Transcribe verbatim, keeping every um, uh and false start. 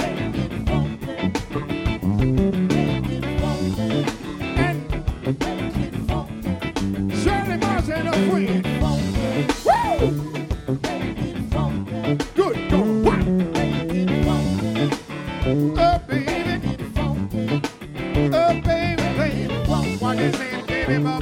Shirley Martin and a friend. Woo! Good going. One. Oh, baby. Oh, baby, baby. What you saying, baby boy?